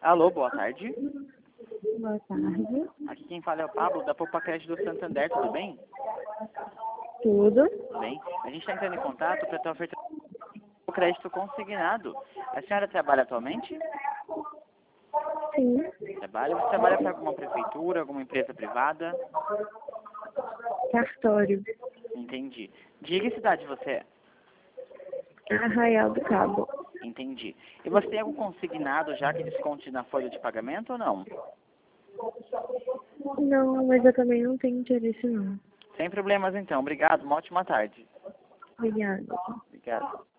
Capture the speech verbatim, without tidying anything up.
Alô, boa tarde. Boa tarde. Aqui quem fala é o Pablo, da Poupa Crédito do Santander, tudo bem? Tudo? Tudo bem. A gente está entrando em contato para ter oferta de crédito consignado. A senhora trabalha atualmente? Sim. Trabalha? Você trabalha para alguma prefeitura, alguma empresa privada? Cartório. Entendi. De que cidade você é? Arraial do Cabo. Entendi. E você tem algum consignado já que desconte na folha de pagamento ou não? Não, mas eu também não tenho interesse não. Sem problemas então. Obrigado. Uma ótima tarde. Obrigada. Obrigado.